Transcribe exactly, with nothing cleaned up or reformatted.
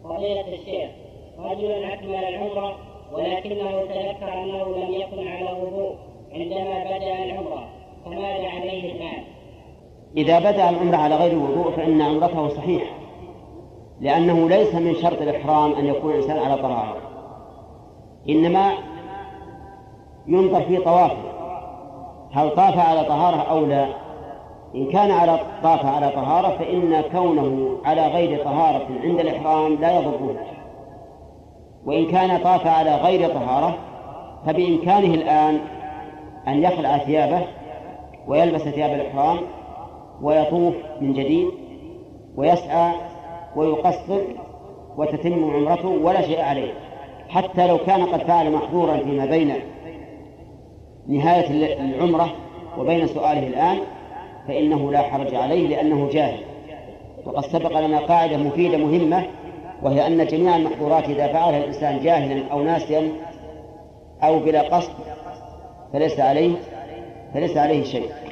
فضيلة الشيخ، رجل أكمل العمرة ولكنه تذكر أنه لم يكن على وضوء عندما بدأ العمرة، فماذا عليه الآن؟ إذا بدأ العمرة على غير وضوء فإن عمرته صحيحة، لأنه ليس من شرط الإحرام أن يكون الإنسان على طهارة، إنما ينظر في طوافه هل طاف على طهارة أو لا. إن كان على طاف على طهارة فإن كونه على غير طهارة عند الإحرام لا يضره، وإن كان طاف على غير طهارة فبإمكانه الآن أن يخلع ثيابه ويلبس ثياب الإحرام ويطوف من جديد ويسعى ويقصر وتتم عمرته ولا شيء عليه، حتى لو كان قد فعل محظورا فيما بين نهاية العمرة وبين سؤاله الآن فإنه لا حرج عليه لأنه جاهل. وقد سبق لنا قاعدة مفيدة مهمة، وهي أن جميع المحظورات إذا فعلها الإنسان جاهلا أو ناسيا أو بلا قصد فليس عليه فليس عليه شيء.